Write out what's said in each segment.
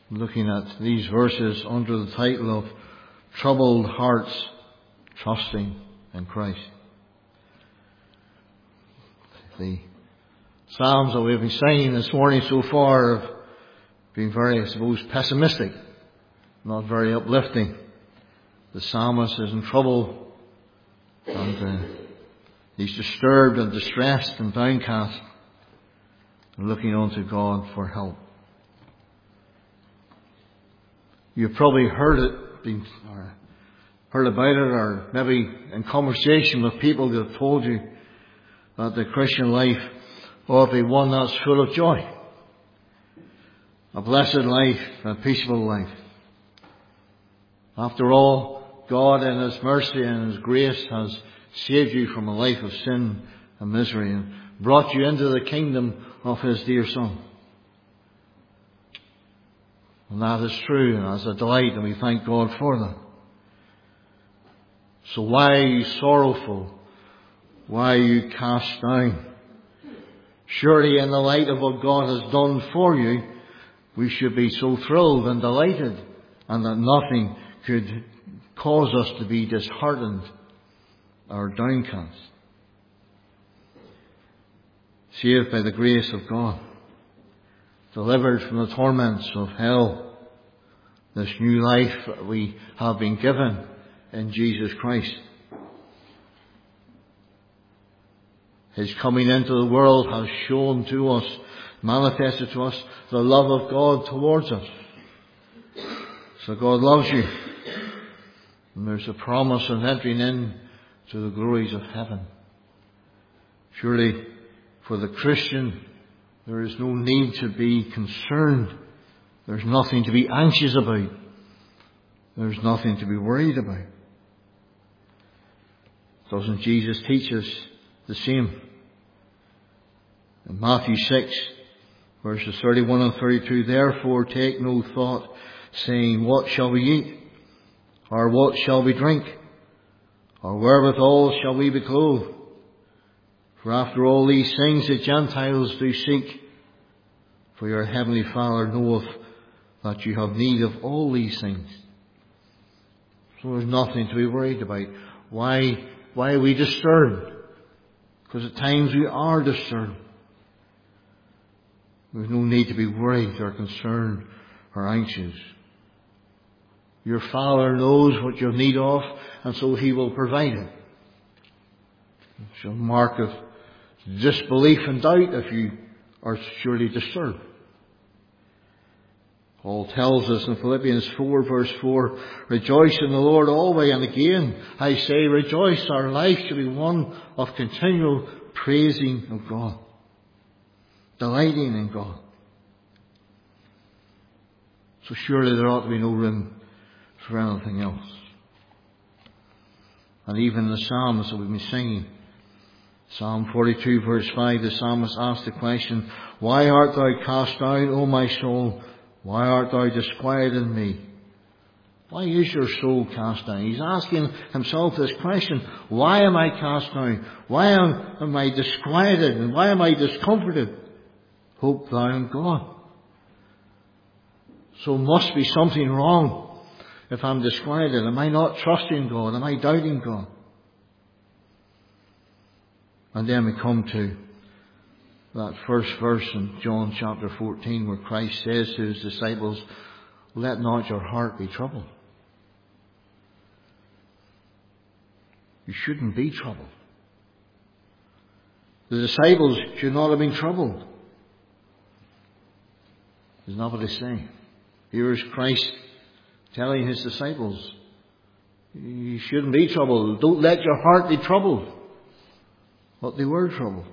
looking at these verses under the title of Troubled Hearts Trusting in Christ. The Psalms that we've been singing this morning so far have been very, I suppose, pessimistic, not very uplifting. The psalmist is in trouble and he's disturbed and distressed and downcast and looking unto God for help. You've probably heard about it, or maybe in conversation with people that have told you that the Christian life ought to be one that's full of joy. A blessed life, a peaceful life. After all, God in His mercy and His grace has saved you from a life of sin and misery and brought you into the kingdom of His dear Son. And that is true, and that's a delight, and we thank God for that. So why are you sorrowful? Why are you cast down? Surely in the light of what God has done for you, we should be so thrilled and delighted, and that nothing could cause us to be disheartened or downcast. Saved by the grace of God, delivered from the torments of hell, this new life that we have been given in Jesus Christ. His coming into the world has shown to us, manifested to us, the love of God towards us. So God loves you. And there's a promise of entering in to the glories of heaven. Surely, for the Christian, there is no need to be concerned. There's nothing to be anxious about. There's nothing to be worried about. Doesn't Jesus teach us the same? In Matthew 6, verses 31 and 32, therefore take no thought, saying, what shall we eat? Or what shall we drink? Or wherewithal shall we be clothed? For after all these things the Gentiles do seek. For your heavenly Father knoweth that you have need of all these things. So there's nothing to be worried about. Why are we disturbed? Because at times we are disturbed. There's no need to be worried or concerned or anxious. Your Father knows what you have need of, and so He will provide it. It's a mark of disbelief and doubt if you are surely disturbed. Paul tells us in Philippians 4 verse 4, rejoice in the Lord always, and again I say rejoice. Our life should be one of continual praising of God, delighting in God. So surely there ought to be no room for anything else. And even the Psalms that we've been singing, Psalm 42 verse 5, the psalmist asked the question, why art thou cast down, O my soul? Why art thou disquieted in me? Why is your soul cast down? He's asking himself this question. Why am I cast down? Why am I disquieted? And why am I discomforted? Hope thou in God. So must be something wrong if I'm disquieted. Am I not trusting God? Am I doubting God? And then we come to that first verse in John chapter 14 where Christ says to His disciples, let not your heart be troubled. You shouldn't be troubled. The disciples should not have been troubled. Isn't that what He's saying? Here is Christ telling His disciples, you shouldn't be troubled. Don't let your heart be troubled. But they were troubled.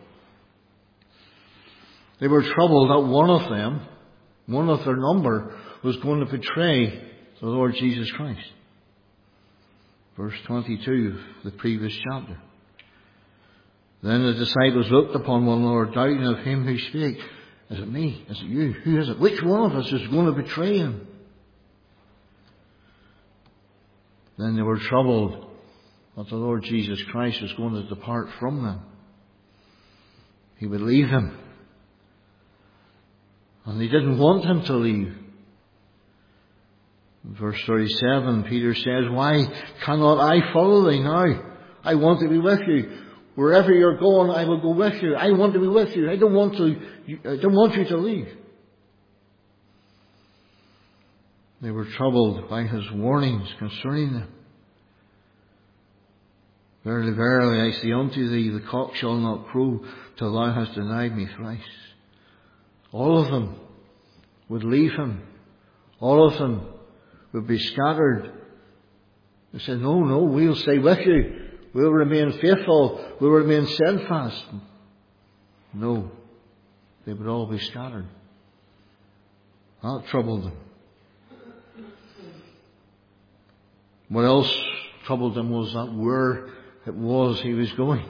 They were troubled that one of them, one of their number, was going to betray the Lord Jesus Christ. Verse 22 of the previous chapter. Then the disciples looked upon one another, doubting of Him who spake. Is it me? Is it you? Who is it? Which one of us is going to betray Him? Then they were troubled that the Lord Jesus Christ was going to depart from them. He would leave them. And they didn't want Him to leave. In verse 37, Peter says, why cannot I follow thee now? I want to be with you. Wherever you're going, I will go with you. I want to be with you. I don't want you to leave. They were troubled by his warnings concerning them. Verily, verily, I say unto thee, the cock shall not crow till thou hast denied me thrice. All of them would leave him. All of them would be scattered. They said, no, we'll stay with you. We'll remain faithful. We'll remain steadfast. No, they would all be scattered. That troubled them. What else troubled them was that where it was he was going.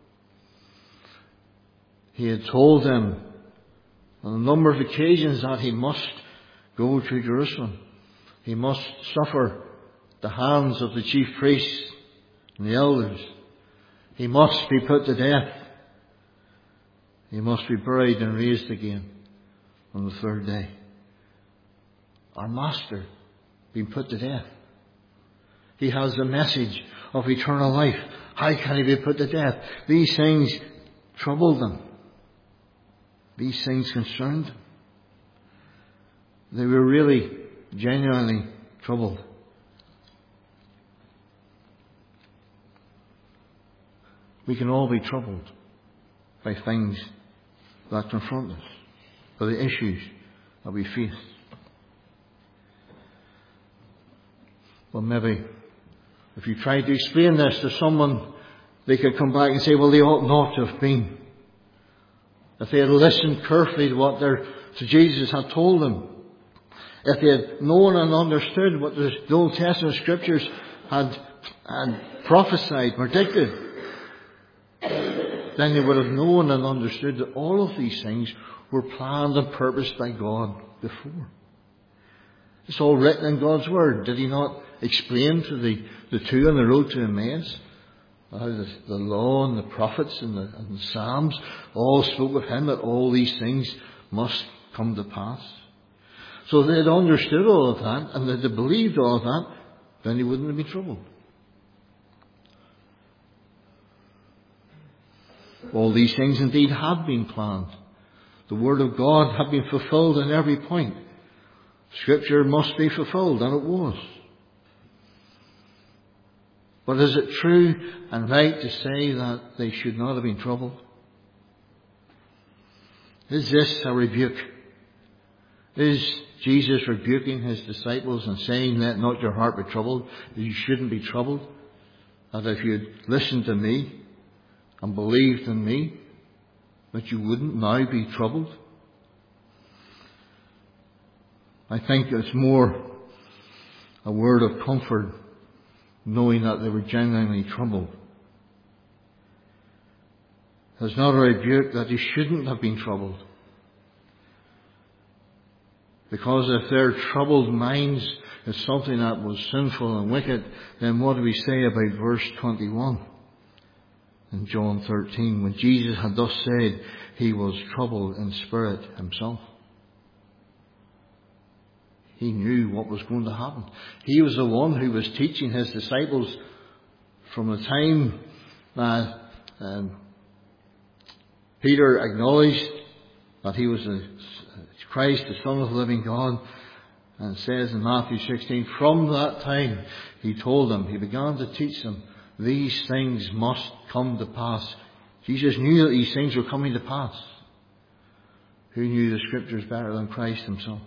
He had told them on a number of occasions that he must go to Jerusalem. He must suffer the hands of the chief priests and the elders. He must be put to death. He must be buried and raised again on the third day. Our Master being put to death. He has the message of eternal life. How can he be put to death? These things troubled them. These things concerned them. They were really, genuinely troubled. We can all be troubled by things that confront us, by the issues that we face. Well, maybe if you tried to explain this to someone, they could come back and say, well, they ought not to have been. If they had listened carefully to what Jesus had told them, if they had known and understood what the Old Testament Scriptures had prophesied, predicted, then they would have known and understood that all of these things were planned and purposed by God before. It's all written in God's Word. Did He not explain to the two on the road to Emmaus how the law and the prophets and the Psalms all spoke of Him, that all these things must come to pass? So if they had understood all of that and they had believed all of that, then they wouldn't have been troubled. All these things indeed had been planned. The Word of God had been fulfilled in every point. Scripture must be fulfilled, and it was. But is it true and right to say that they should not have been troubled? Is this a rebuke? Is Jesus rebuking His disciples and saying, let not your heart be troubled, that you shouldn't be troubled? That if you'd listened to me and believed in me, that you wouldn't now be troubled? I think it's more a word of comfort, knowing that they were genuinely troubled. It's not a rebuke that they shouldn't have been troubled. Because if their troubled minds is something that was sinful and wicked, then what do we say about verse 21 in John 13, when Jesus had thus said, He was troubled in spirit Himself. He knew what was going to happen. He was the one who was teaching His disciples from the time that Peter acknowledged that He was the Christ, the Son of the living God. And it says in Matthew 16, from that time He told them, He began to teach them, these things must come to pass. Jesus knew that these things were coming to pass. Who knew the Scriptures better than Christ Himself?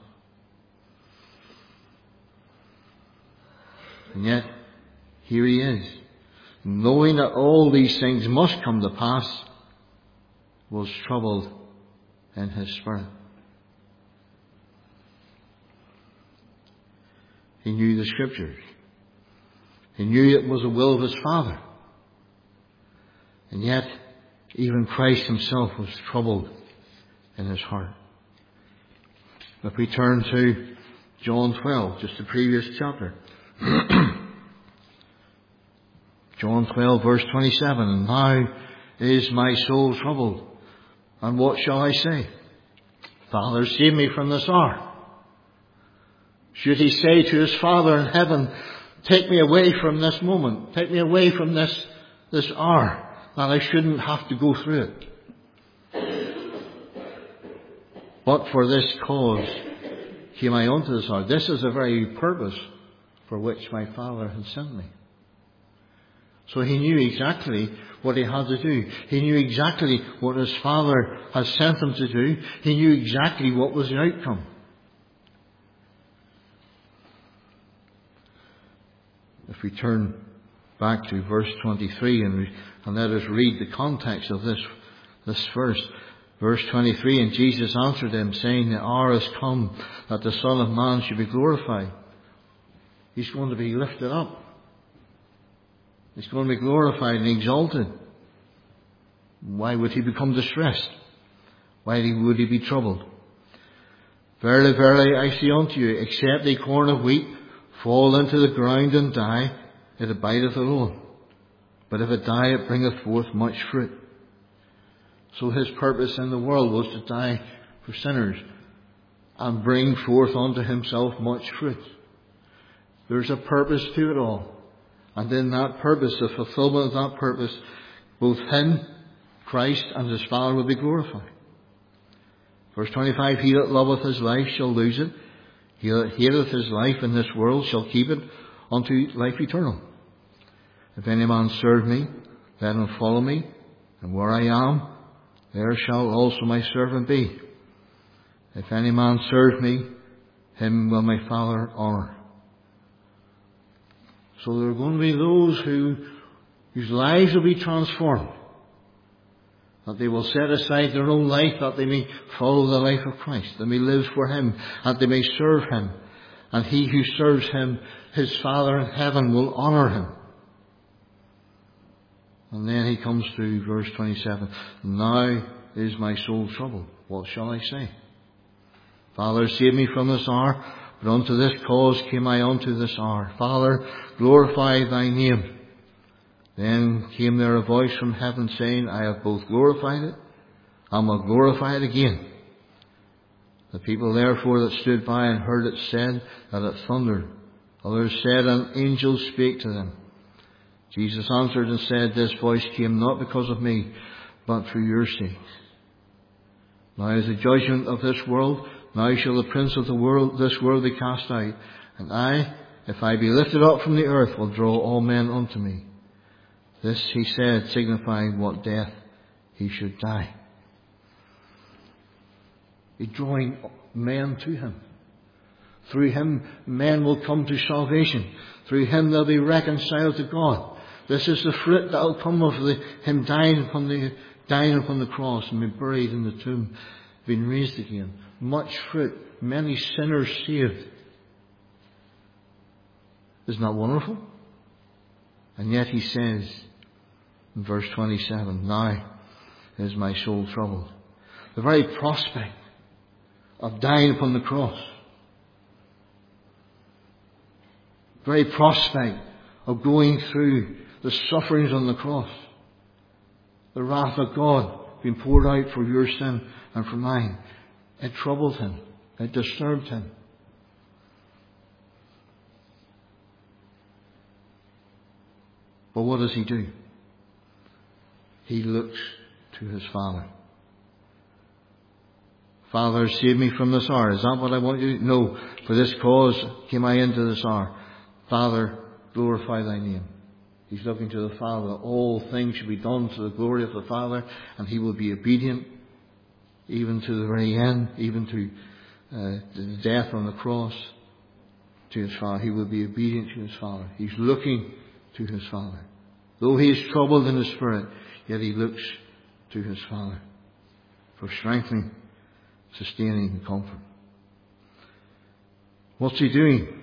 And yet, here He is, knowing that all these things must come to pass, was troubled in His spirit. He knew the Scriptures. He knew it was the will of His Father. And yet, even Christ Himself was troubled in His heart. If we turn to John 12, just the previous chapter. John 12 verse 27, and now is my soul troubled, and what shall I say? Father, save me from this hour. Should he say to his Father in heaven, take me away from this moment, take me away from this hour, that I shouldn't have to go through it. But for this cause came I unto this hour. This is the very purpose for which my Father had sent me. So he knew exactly what he had to do. He knew exactly what his Father had sent him to do. He knew exactly what was the outcome. If we turn back to verse 23 and let us read the context of this verse. Verse 23, and Jesus answered them, saying, the hour has come that the Son of Man should be glorified. He's going to be lifted up. He's going to be glorified and exalted. Why would he become distressed? Why would he be troubled? Verily, verily, I say unto you, except a corn of wheat fall into the ground and die, it abideth alone. But if it die, it bringeth forth much fruit. So his purpose in the world was to die for sinners and bring forth unto himself much fruit. There's a purpose to it all. And in that purpose, the fulfillment of that purpose, both him, Christ, and his Father will be glorified. Verse 25, he that loveth his life shall lose it. He that hateth his life in this world shall keep it unto life eternal. If any man serve me, let him follow me, and where I am, there shall also my servant be. If any man serve me, him will my Father honour. So there are going to be those whose lives will be transformed. That they will set aside their own life, that they may follow the life of Christ. They may live for him, that they may serve him. And he who serves him, his Father in heaven, will honour him. And then he comes to verse 27. Now is my soul troubled. What shall I say? Father, save me from this hour. But unto this cause came I unto this hour. Father, glorify thy name. Then came there a voice from heaven saying, I have both glorified it and will glorify it again. The people therefore that stood by and heard it said that it thundered. Others said, an angel spake to them. Jesus answered and said, this voice came not because of me, but for your sakes. Now is the judgment of this world. Now shall the prince of this world be cast out. And I, if I be lifted up from the earth, will draw all men unto me. This he said, signifying what death he should die. He's drawing men to him. Through him, men will come to salvation. Through him, they'll be reconciled to God. This is the fruit that will come of him dying upon the cross and being buried in the tomb, being raised again. Much fruit, many sinners saved. Isn't that wonderful? And yet he says in verse 27, now is my soul troubled. The very prospect of dying upon the cross, the very prospect of going through the sufferings on the cross, the wrath of God being poured out for your sin and for mine, it troubled him. It disturbed him. But what does he do? He looks to his Father. Father, save me from this hour. Is that what I want you to do? No. For this cause came I into this hour. Father, glorify thy name. He's looking to the Father. All things should be done to the glory of the Father, and he will be obedient even to the very end, even to the death on the cross to his Father. He will be obedient to his Father. He's looking to his Father. Though he is troubled in his spirit, yet he looks to his Father for strengthening, sustaining and comfort. What's he doing?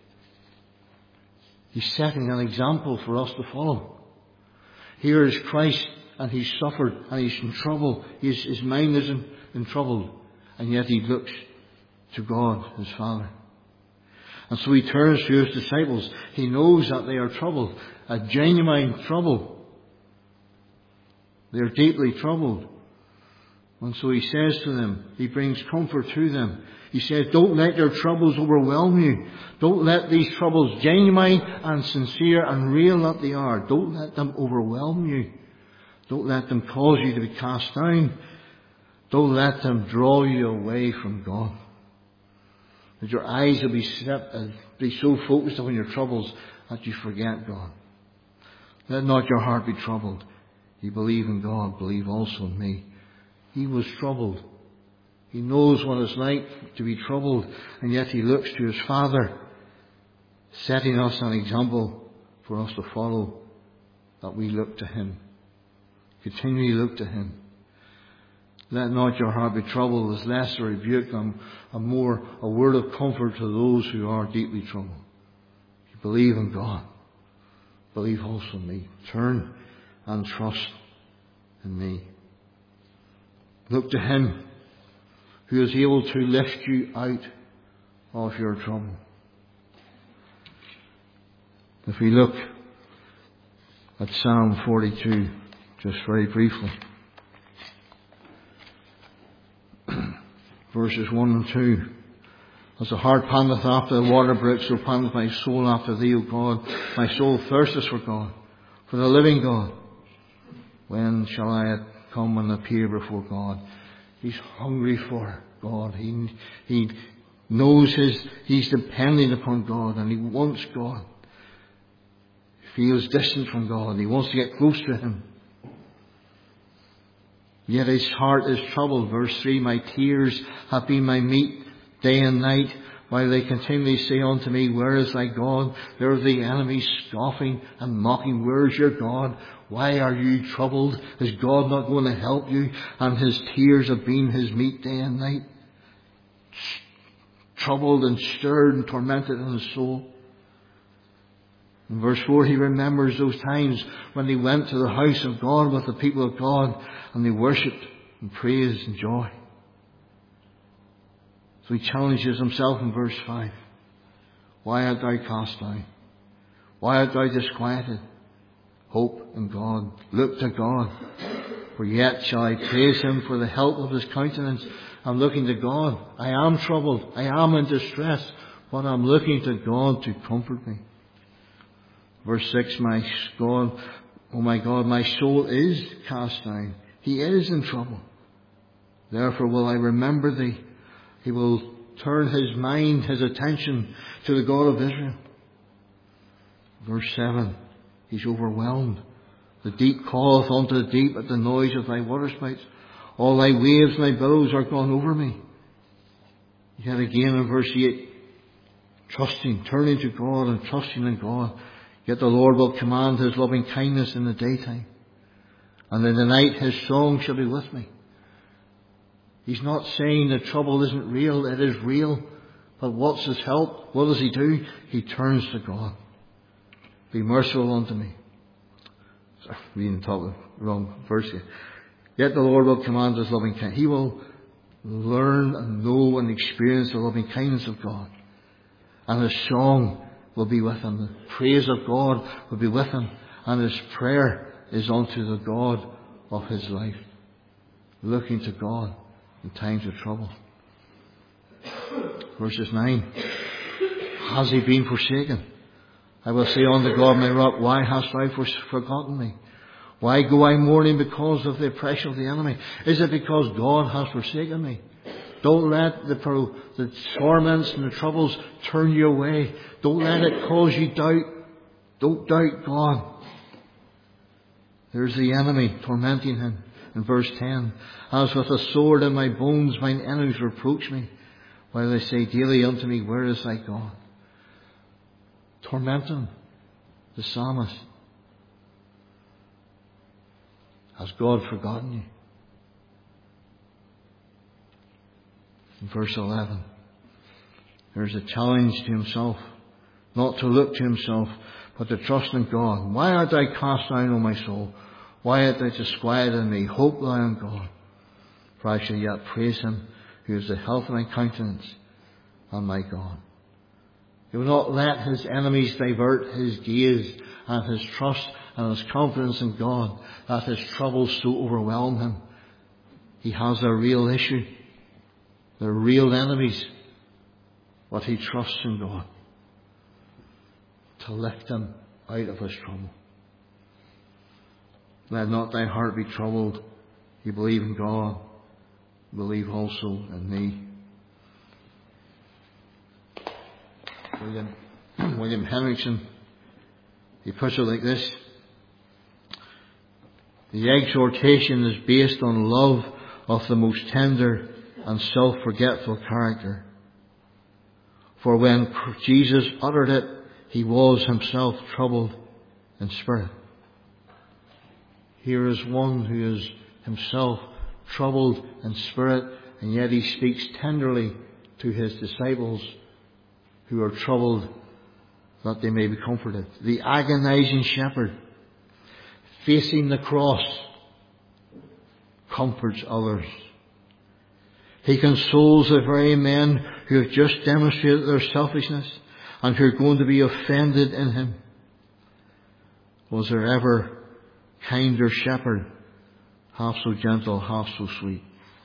He's setting an example for us to follow. Here is Christ, and he's suffered, and he's in trouble. His mind is in trouble, and yet he looks to God, his Father. And so he turns to his disciples. He knows that they are troubled, a genuine trouble. They are deeply troubled. And so he says to them, he brings comfort to them. He says, don't let your troubles overwhelm you. Don't let these troubles, genuine and sincere and real that they are, don't let them overwhelm you. Don't let them cause you to be cast down. Don't let them draw you away from God. That your eyes will be so focused on your troubles that you forget God. Let not your heart be troubled. You believe in God, believe also in me. He was troubled. He knows what it's like to be troubled, and yet he looks to his Father, setting us an example for us to follow, that we look to him. Continually look to him. Let not your heart be troubled, is less a rebuke and more a word of comfort to those who are deeply troubled. You believe in God. Believe also in me. Turn and trust in me. Look to him who is able to lift you out of your trouble. If we look at Psalm 42, just very briefly. Verses 1 and 2. As the hart panteth after the water brooks, so panteth my soul after thee, O God. My soul thirsteth for God, for the living God. When shall I come and appear before God? He's hungry for God. He knows he's depending upon God, and he wants God. He feels distant from God. He wants to get close to him. Yet his heart is troubled. Verse 3, my tears have been my meat day and night, while they continually say unto me, where is thy God? There are the enemies scoffing and mocking, where is your God? Why are you troubled? Is God not going to help you? And his tears have been his meat day and night. Troubled and stirred and tormented in his soul. In verse 4, he remembers those times when he went to the house of God with the people of God, and they worshipped and praised and joy. So he challenges himself in verse 5. Why art thou cast down? Why art thou disquieted? Hope in God. Look to God. For yet shall I praise him for the help of his countenance. I'm looking to God. I am troubled. I am in distress. But I'm looking to God to comfort me. Verse 6, my God, oh my God, my soul is cast down. He is in trouble. Therefore will I remember thee. He will turn his mind, his attention to the God of Israel. Verse 7, he's overwhelmed. The deep calleth unto the deep at the noise of thy waterspouts. All thy waves and thy billows are gone over me. Yet again in verse 8, trusting, turning to God and trusting in God. Yet the Lord will command his loving kindness in the daytime, and in the night his song shall be with me. He's not saying the trouble isn't real. It is real. But what's his help? What does he do? He turns to God. Be merciful unto me. Sorry, reading the top of the wrong verse here. Yet the Lord will command his loving kindness. He will learn and know and experience the loving kindness of God. And his song will be with him. The praise of God will be with him. And his prayer is unto the God of his life. Looking to God in times of trouble. Verses 9. Has he been forsaken? I will say unto God my rock, why hast thou forgotten me? Why go I mourning because of the oppression of the enemy? Is it because God has forsaken me? Don't let the torments and the troubles turn you away. Don't let it cause you doubt. Don't doubt God. There's the enemy tormenting him. In verse 10, as with a sword in my bones mine enemies reproach me, while they say daily unto me, where is thy God? Tormenting the psalmist. Has God forgotten you? In verse 11, there's a challenge to himself, not to look to himself, but to trust in God. Why art thou cast down, O my soul? Why art thou disquieted in me? Hope thou in God, for I shall yet praise him, who is the health of my countenance and my God. He will not let his enemies divert his gaze and his trust and his confidence in God, that his troubles so overwhelm him. he has a real issue. They're real enemies. But he trusts in God to lift him out of his trouble. Let not thy heart be troubled. You believe in God, believe also in me. William Henriksen, he puts it like this: the exhortation is based on love of the most tender and self-forgetful character. For when Jesus uttered it, he was himself troubled in spirit. Here is one who is himself troubled in spirit, and yet he speaks tenderly to his disciples who are troubled, that they may be comforted. The agonizing shepherd, facing the cross, comforts others. He consoles the very men who have just demonstrated their selfishness and who are going to be offended in him. Was there ever kinder shepherd, half so gentle, half so sweet?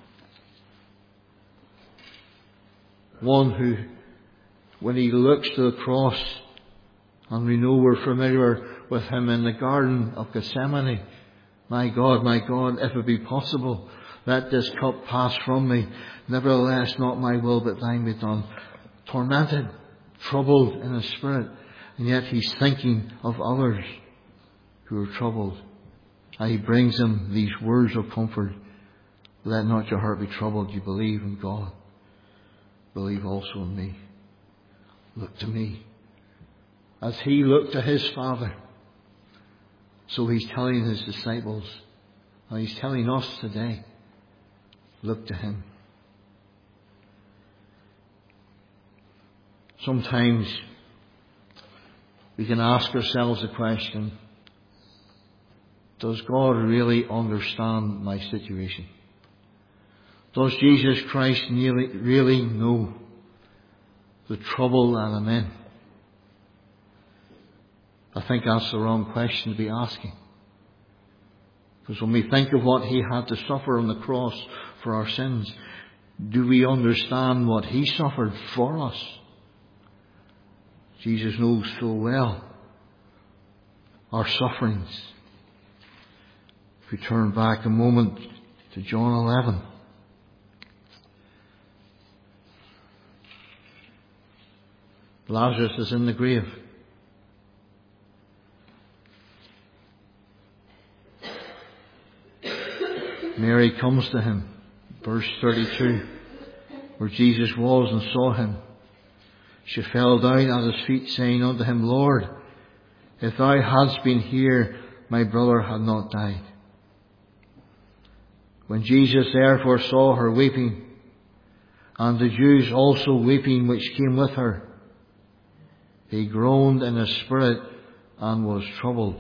One who, when he looks to the cross, and we know we're familiar with him in the Garden of Gethsemane, my God, if it be possible, let this cup pass from me. Nevertheless, not my will, but thine be done. Tormented, troubled in his spirit, and yet he's thinking of others who are troubled. And he brings them these words of comfort. Let not your heart be troubled. You believe in God. Believe also in me. Look to me. As he looked to his Father, so he's telling his disciples, and he's telling us today, look to him. Sometimes we can ask ourselves the question, does God really understand my situation? Does Jesus Christ really know the trouble that I'm in? I think that's the wrong question to be asking. Because when we think of what he had to suffer on the cross for our sins, do we understand what he suffered for us? Jesus knows so well our sufferings. If we turn back a moment to John 11. Lazarus is in the grave. Mary comes to him, verse 32, where Jesus was and saw him. She fell down at his feet, saying unto him, Lord, if thou hadst been here, my brother had not died. When Jesus therefore saw her weeping, and the Jews also weeping which came with her, he groaned in his spirit and was troubled,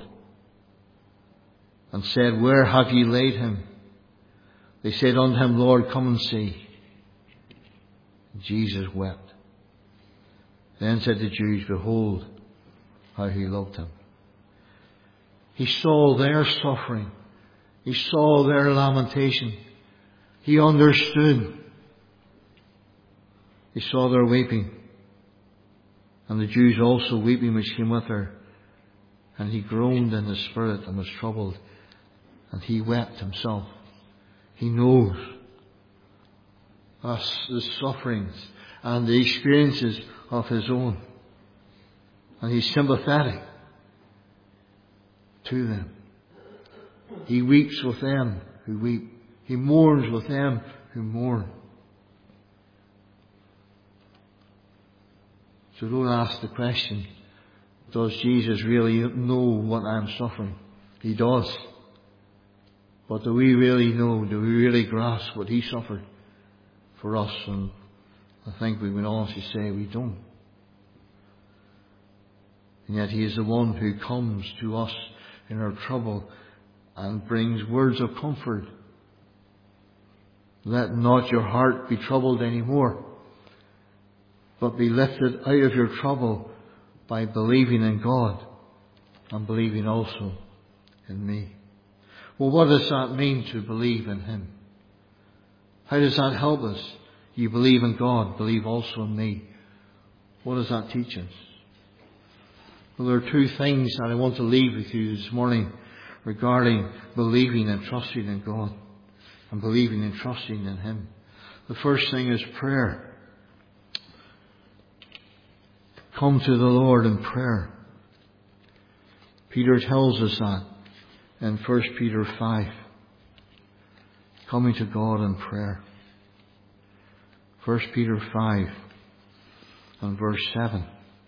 and said, Where have ye laid him? They said unto him, Lord, come and see. Jesus wept. Then said the Jews, Behold, how he loved him. He saw their suffering. He saw their lamentation. He understood. He saw their weeping. And the Jews also weeping which came with her. And he groaned in his spirit and was troubled. And he wept himself. He knows us, the sufferings and the experiences of his own. And he's sympathetic to them. He weeps with them who weep. He mourns with them who mourn. So don't ask the question, does Jesus really know what I'm suffering? He does. But do we really know, do we really grasp what he suffered for us? And I think we would honestly say we don't. And yet he is the one who comes to us in our trouble and brings words of comfort. Let not your heart be troubled anymore, but be lifted out of your trouble by believing in God and believing also in me. Well, what does that mean to believe in him? How does that help us? You believe in God, believe also in me. What does that teach us? Well, there are two things that I want to leave with you this morning regarding believing and trusting in God and believing and trusting in Him. The first thing is prayer. Come to the Lord in prayer. Peter tells us that in 1 Peter 5. Coming to God in prayer. 1 Peter 5 and verse 7.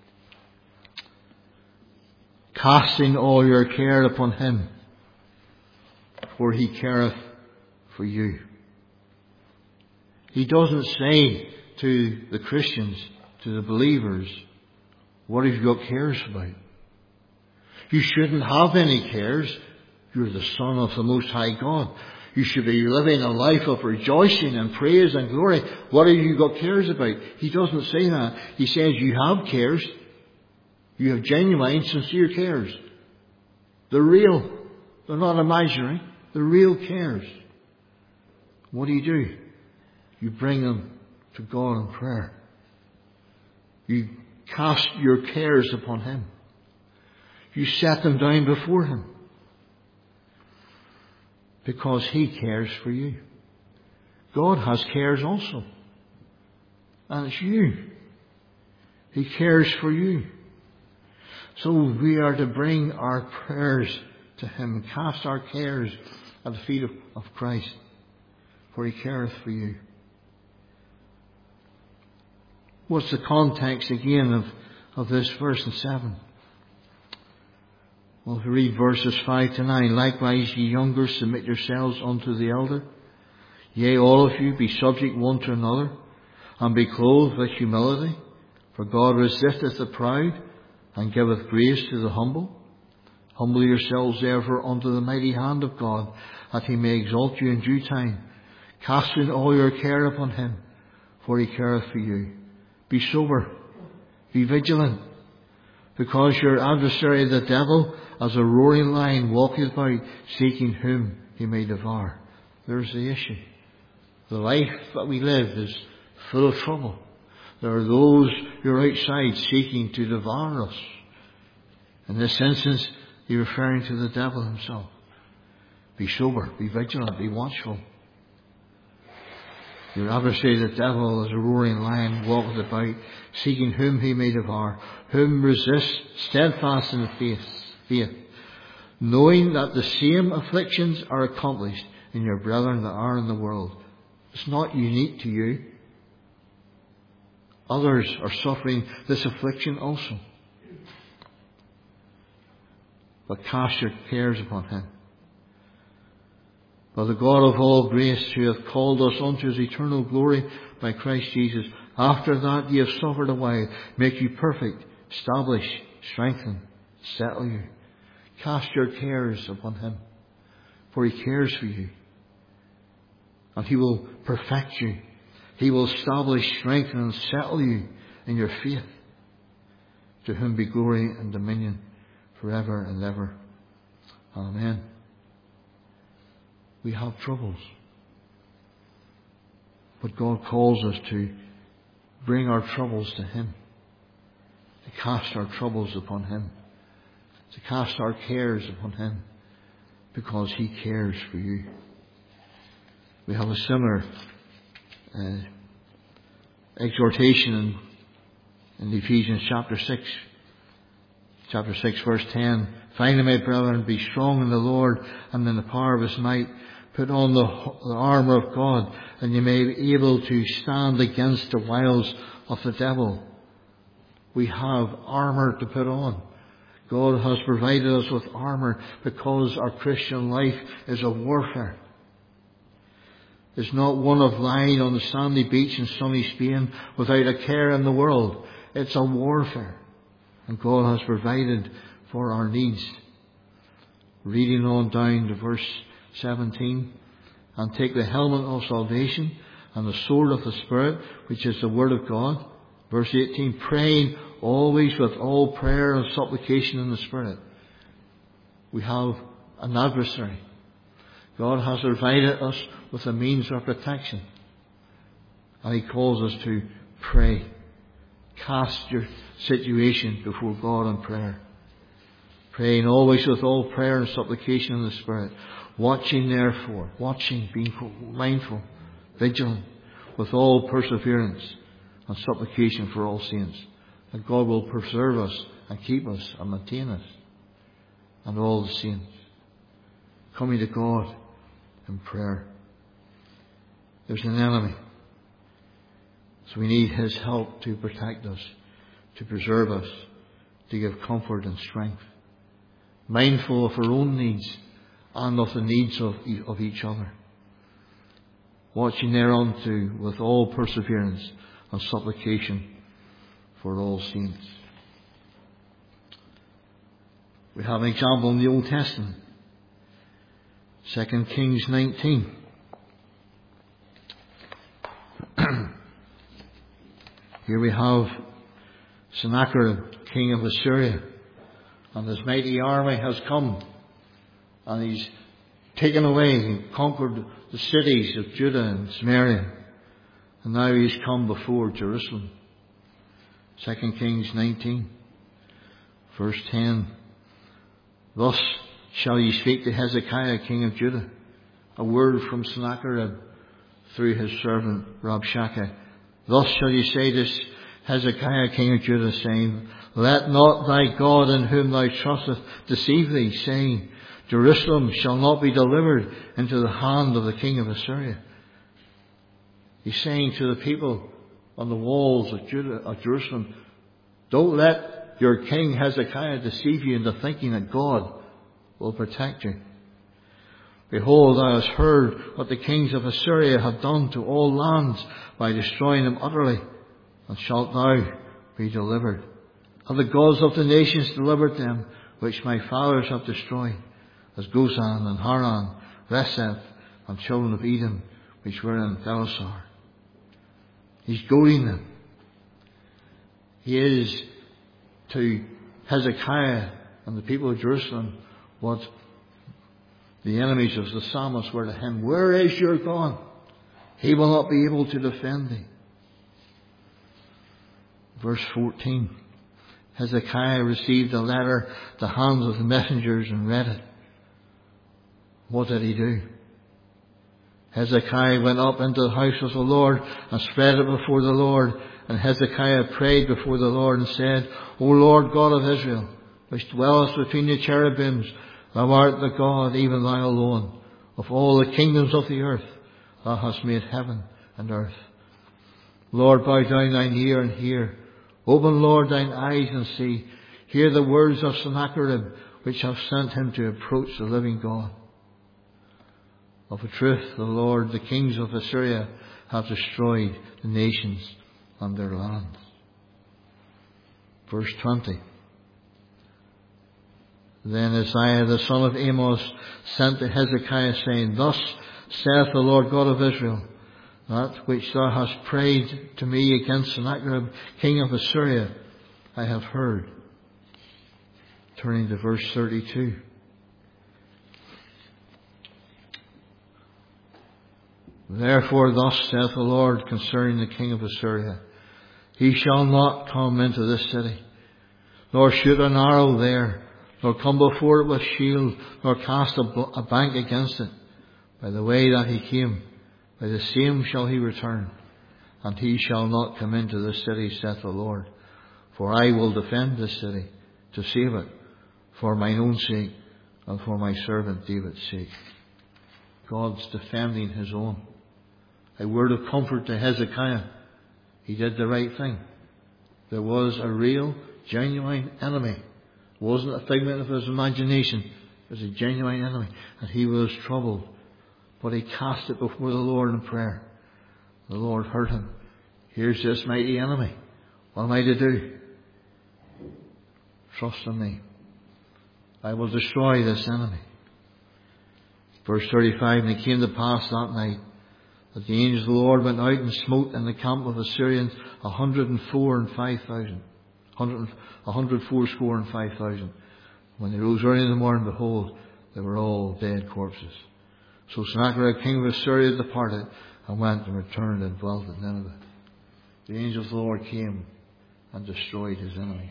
Casting all your care upon Him, for He careth for you. He doesn't say to the Christians, to the believers, what have you got cares about? You shouldn't have any cares. You're the Son of the Most High God. You should be living a life of rejoicing and praise and glory. What have you got cares about? He doesn't say that. He says you have cares. You have genuine, sincere cares. They're real. They're not imaginary. They're real cares. What do? You bring them to God in prayer. You cast your cares upon Him. You set them down before Him. Because He cares for you. God has cares also. And it's you. He cares for you. So we are to bring our prayers to Him. Cast our cares at the feet of Christ. For He careth for you. What's the context again of this verse in 7? Well, if you read verses 5 to 9, likewise ye younger, submit yourselves unto the elder. Yea, all of you be subject one to another, and be clothed with humility. For God resisteth the proud, and giveth grace to the humble. Humble yourselves therefore unto the mighty hand of God, that He may exalt you in due time, casting all your care upon Him, for He careth for you. Be sober, be vigilant, because your adversary the devil, as a roaring lion, walketh about, seeking whom he may devour. There's the issue. The life that we live is full of trouble. There are those who are outside seeking to devour us. In this instance, he's referring to the devil himself. Be sober, be vigilant, be watchful. Your adversary the devil, as a roaring lion, walketh about, seeking whom he may devour. Whom resist steadfast in the faith, knowing that the same afflictions are accomplished in your brethren that are in the world. It's not unique to you. Others are suffering this affliction also. But cast your cares upon Him. But the God of all grace, who hath called us unto His eternal glory by Christ Jesus, after that ye have suffered a while, make you perfect, establish, strengthen, settle you. Cast your cares upon Him, for He cares for you. And He will perfect you. He will establish, strengthen, and settle you in your faith. To whom be glory and dominion forever and ever. Amen. We have troubles. But God calls us to bring our troubles to Him. To cast our troubles upon Him. To cast our cares upon Him. Because He cares for you. We have a similar exhortation in Ephesians chapter 6. Chapter 6 verse 10. Finally, my brethren, be strong in the Lord and in the power of His might. Put on the armour of God, and you may be able to stand against the wiles of the devil. We have armour to put on. God has provided us with armour because our Christian life is a warfare. It's not one of lying on the sandy beach in sunny Spain without a care in the world. It's a warfare. And God has provided for our needs. Reading on down to verse 17. And take the helmet of salvation and the sword of the Spirit, which is the Word of God. Verse 18. Praying always with all prayer and supplication in the Spirit. We have an adversary. God has provided us with a means of protection. And He calls us to pray. Cast your situation before God in prayer. Praying always with all prayer and supplication in the Spirit. Watching therefore, being mindful, vigilant, with all perseverance and supplication for all saints. That God will preserve us and keep us and maintain us and all the saints. Coming to God in prayer. There's an enemy. So we need His help to protect us, to preserve us, to give comfort and strength. Mindful of our own needs and of the needs of each other. Watching thereunto with all perseverance and supplication for all saints. We have an example in the Old Testament. 2 Kings 19. Here we have Sennacherib, king of Assyria, and his mighty army has come, and he's taken away and conquered the cities of Judah and Samaria, and now he's come before Jerusalem. 2 Kings 19, verse 10. Thus shall ye speak to Hezekiah, king of Judah, a word from Sennacherib through his servant Rabshakeh. Thus shall ye say to Hezekiah, king of Judah, saying, Let not thy God in whom thou trustest deceive thee, saying, Jerusalem shall not be delivered into the hand of the king of Assyria. He's saying to the people on the walls of Jerusalem, don't let your king Hezekiah deceive you into thinking that God will protect you. Behold, thou hast heard what the kings of Assyria have done to all lands by destroying them utterly, and shalt thou be delivered. Have the gods of the nations delivered them, which my fathers have destroyed, as Gozan and Haran, Reseph, and children of Edom, which were in Belasar. He's goading them. He is to Hezekiah and the people of Jerusalem what the enemies of the psalmist were to him. Where is your God? He will not be able to defend thee. Verse 14. Hezekiah received a letter at the hands of the messengers and read it. What did he do? Hezekiah went up into the house of the Lord and spread it before the Lord. And Hezekiah prayed before the Lord and said, O Lord God of Israel, which dwellest between the cherubims, thou art the God, even thou alone. Of all the kingdoms of the earth, thou hast made heaven and earth. Lord, bow down thine ear and hear. Open, Lord, thine eyes and see. Hear the words of Sennacherib, which have sent him to approach the living God. Of a truth, the Lord, the kings of Assyria, have destroyed the nations and their lands. Verse 20. Then Isaiah the son of Amos sent to Hezekiah, saying, Thus saith the Lord God of Israel, that which thou hast prayed to me against Sennacherib, king of Assyria, I have heard. Turning to verse 32. Therefore thus saith the Lord concerning the king of Assyria, He shall not come into this city, nor shoot an arrow there, nor come before it with shield, nor cast a bank against it. By the way that he came, by the same shall he return, and he shall not come into this city, saith the Lord. For I will defend this city, to save it, for mine own sake, and for my servant David's sake. God's defending his own. A word of comfort to Hezekiah. He did the right thing. There was a real, genuine enemy. It wasn't a figment of his imagination. It was a genuine enemy. And he was troubled. But he cast it before the Lord in prayer. The Lord heard him. Here's this mighty enemy. What am I to do? Trust in me. I will destroy this enemy. Verse 35, And it came to pass that night that the angel of the Lord went out and smote in the camp of Assyrians 104,500. 104,500. When they rose early in the morning, behold, they were all dead corpses. So Sennacherib king of Assyria departed, and went and returned and dwelt at Nineveh. The angel of the Lord came and destroyed his enemies.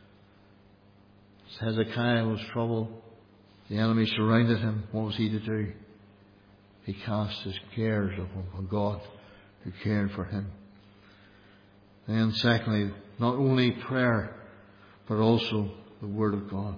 As Hezekiah was troubled, the enemy surrounded him. What was he to do? He cast his cares upon God who cared for him. And secondly, not only prayer, but also the Word of God.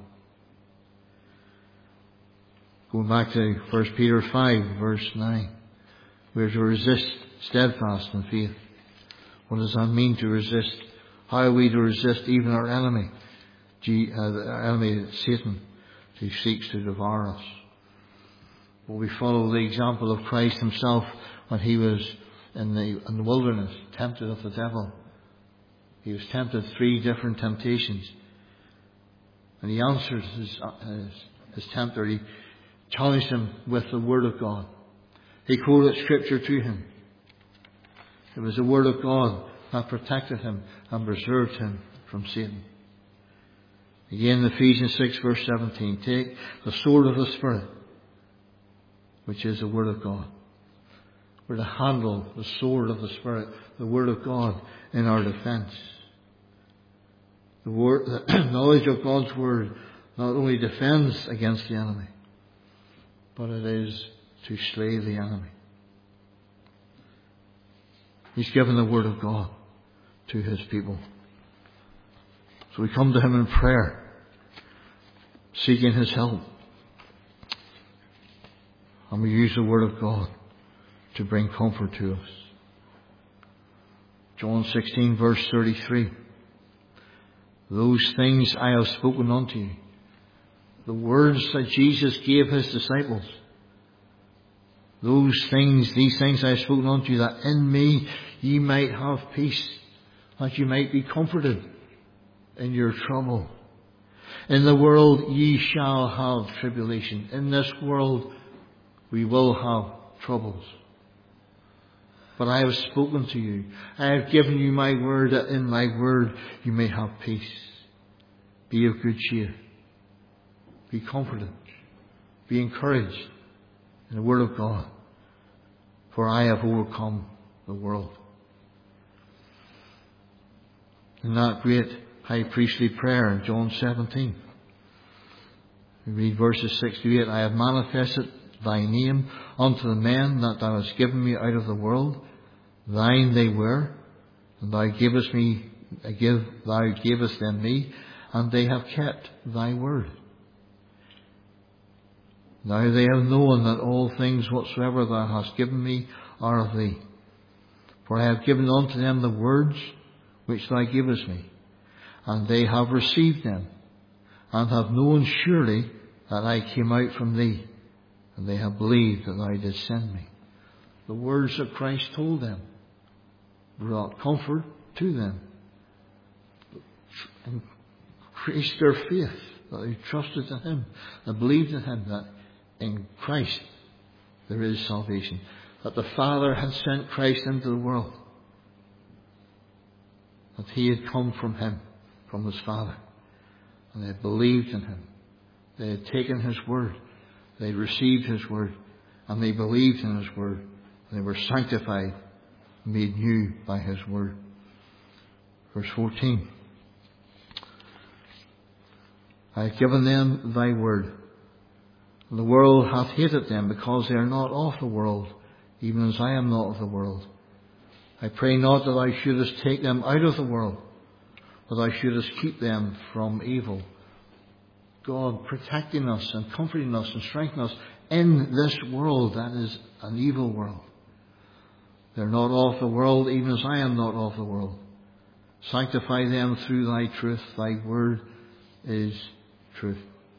Going back to 1 Peter 5, verse 9. We are to resist steadfast in faith. What does that mean, to resist? How are we to resist even our enemy? Our enemy, Satan, who seeks to devour us. Well, we follow the example of Christ himself when he was in the wilderness, tempted of the devil. He was tempted 3 different temptations. And he answered his tempter. He challenged him with the Word of God. He quoted Scripture to him. It was the Word of God that protected him and preserved him from Satan. Again, Ephesians 6, verse 17. Take the sword of the Spirit, which is the Word of God. We're to handle the sword of the Spirit, the Word of God, in our defence. The knowledge of God's Word not only defends against the enemy, but it is to slay the enemy. He's given the Word of God to His people. So we come to Him in prayer, seeking His help. And we use the Word of God to bring comfort to us. John 16, verse 33. Those things I have spoken unto you. The words that Jesus gave His disciples. These things I have spoken unto you, that in me ye might have peace, that you might be comforted in your trouble. In the world ye shall have tribulation. In this world we will have troubles. But I have spoken to you. I have given you my word, that in my word you may have peace. Be of good cheer. Be comforted. Be encouraged in the word of God. For I have overcome the world. In that great high priestly prayer in John 17, we read verses 6 to 8. I have manifested thy name unto the men that thou hast given me out of the world. Thine they were, and thou gavest them me, and they have kept thy word. Now they have known that all things whatsoever thou hast given me are of thee. For I have given unto them the words which thou gavest me, and they have received them, and have known surely that I came out from thee, and they have believed that thou didst send me. The words that Christ told them brought comfort to them, increased their faith, that they trusted in Him, and believed in Him, that in Christ there is salvation, that the Father had sent Christ into the world, that He had come from Him, from His Father, and they had believed in Him. They had taken His word, they had received His word, and they believed in His word, and they were sanctified, made new by His word. Verse 14. I have given them thy word, and the world hath hated them, because they are not of the world, even as I am not of the world. I pray not that thou shouldest take them out of the world, but thou shouldest keep them from evil. God protecting us and comforting us and strengthening us in this world that is an evil world. They're not of the world, even as I am not of the world. Sanctify them through thy truth. Thy word is truth.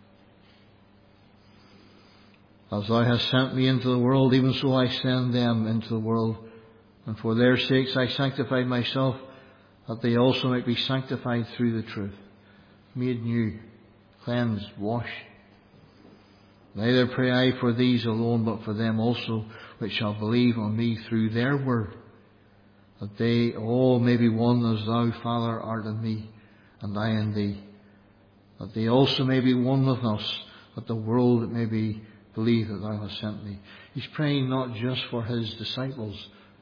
As thou hast sent me into the world, even so I send them into the world. And for their sakes I sanctified myself, that they also might be sanctified through the truth. Made new, cleansed, washed. Neither pray I for these alone, but for them also which shall believe on me through their word, that they all may be one, as thou, Father, art in me, and I in thee, that they also may be one with us, that the world may believe that thou hast sent me. He's praying not just for his disciples,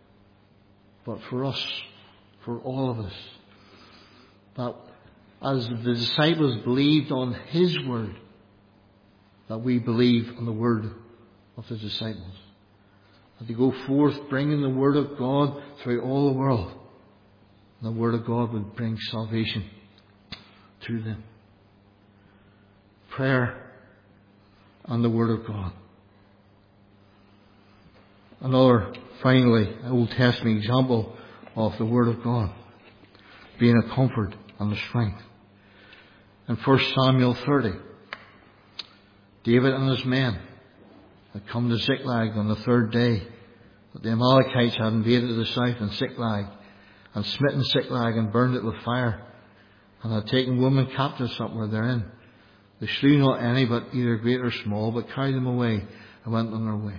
but for us, for all of us. That as the disciples believed on His word, that we believe on the word of the disciples. That they go forth bringing the word of God through all the world. And the word of God would bring salvation to them. Prayer and the word of God. Another, finally, Old Testament example of the word of God being a comfort and a strength. In 1 Samuel 30, David and his men had come to Ziklag on the third day that the Amalekites had invaded the south in Ziklag and smitten Ziklag and burned it with fire, and had taken women captives that were therein. They slew not any, but either great or small, but carried them away and went on their way.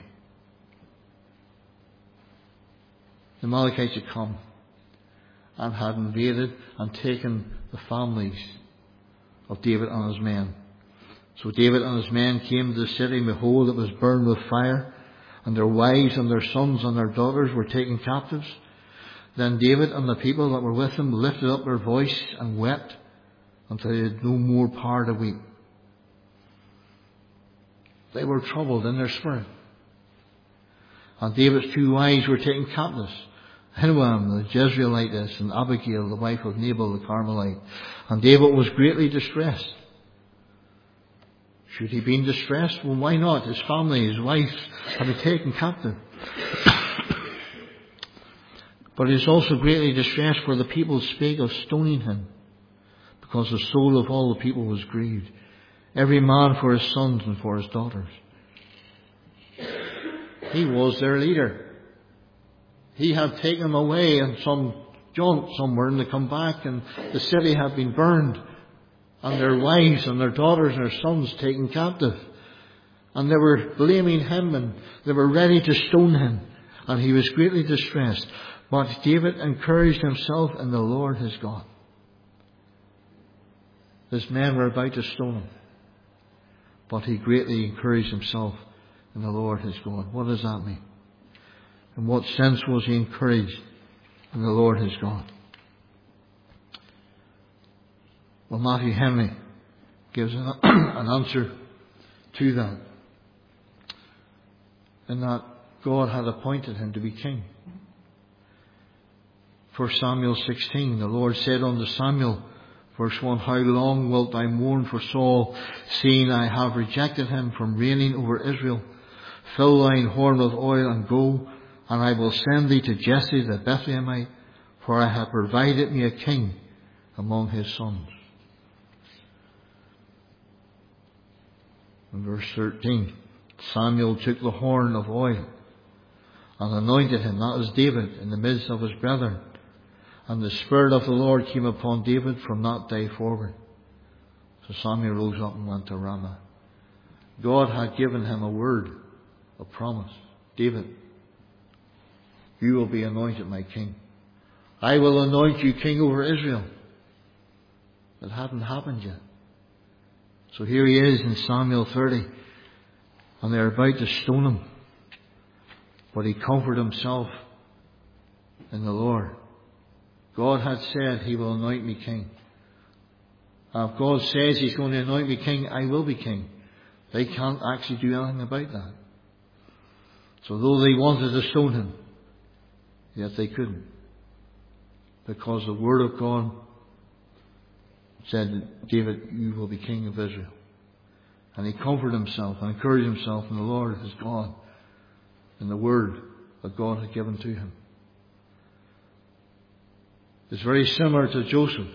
The Amalekites had come and had invaded and taken the families of David and his men. So David and his men came to the city, and behold, it was burned with fire, and their wives and their sons and their daughters were taken captives. Then David and the people that were with him lifted up their voice and wept until they had no more power to weep. They were troubled in their spirit. And David's two wives were taken captives, Ahinoam the Jezreelitess and Abigail the wife of Nabal the Carmelite. And David was greatly distressed. Should he be distressed? Well, why not? His family, his wife, had been taken captive. But he was also greatly distressed, for the people spake of stoning him, because the soul of all the people was grieved, every man for his sons and for his daughters. He was their leader. He had taken them away in some jaunt somewhere, and they come back, and the city had been burned, and their wives and their daughters and their sons taken captive. And they were blaming him, and they were ready to stone him, and he was greatly distressed. But David encouraged himself in the Lord his God. His men were about to stone him, but he greatly encouraged himself in the Lord his God. What does that mean? In what sense was he encouraged in the Lord his God? Well, Matthew Henry gives an answer to that, in that God had appointed him to be king. 1 Samuel 16, the Lord said unto Samuel, verse 1, How long wilt thou mourn for Saul, seeing I have rejected him from reigning over Israel? Fill thine horn with oil and go, and I will send thee to Jesse the Bethlehemite, for I have provided me a king among his sons. In verse 13, Samuel took the horn of oil and anointed him, that is David, in the midst of his brethren. And the Spirit of the Lord came upon David from that day forward. So Samuel rose up and went to Ramah. God had given him a word, a promise. David, you will be anointed my king. I will anoint you king over Israel. It hadn't happened yet. So here he is in Samuel 30, and they're about to stone him. But he comforted himself in the Lord. God had said he will anoint me king. And if God says he's going to anoint me king, I will be king. They can't actually do anything about that. So though they wanted to stone him, yet they couldn't. Because the word of God said, David, you will be king of Israel. And he comforted himself and encouraged himself in the Lord his God, in the word that God had given to him. It's very similar to Joseph.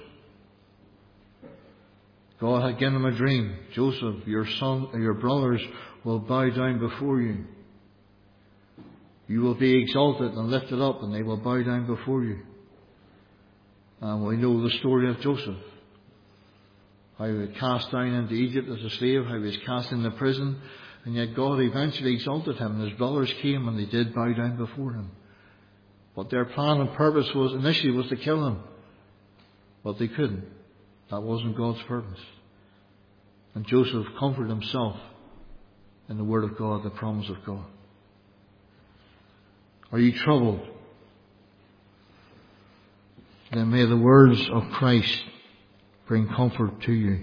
God had given him a dream. Joseph, your brothers will bow down before you. You will be exalted and lifted up, and they will bow down before you. And we know the story of Joseph. How he was cast down into Egypt as a slave, how he was cast into prison, and yet God eventually exalted him, and his brothers came and they did bow down before him. But their plan and purpose initially was to kill him. But they couldn't. That wasn't God's purpose. And Joseph comforted himself in the word of God, the promise of God. Are you troubled? then may the words of Christ bring comfort to you.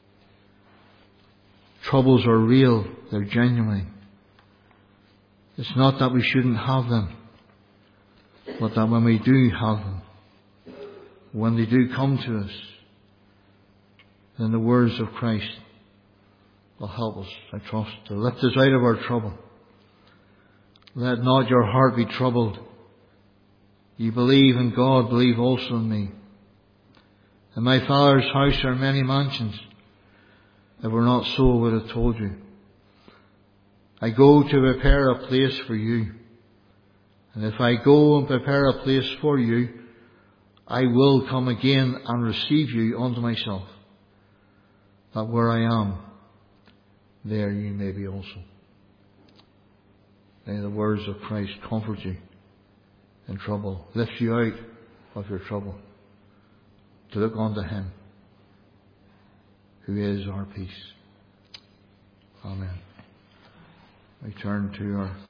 Troubles are real, they're genuine. It's not that we shouldn't have them, but that when we do have them, when they do come to us, then the words of Christ will help us, I trust, to lift us out of our trouble. Let not your heart be troubled. Ye believe in God, believe also in me. In my Father's house are many mansions. If it were not so, I would have told you. I go to prepare a place for you. And if I go and prepare a place for you, I will come again and receive you unto myself, that where I am, there you may be also. May the words of Christ comfort you in trouble, lift you out of your trouble, to look unto Him, who is our peace. Amen. We turn to our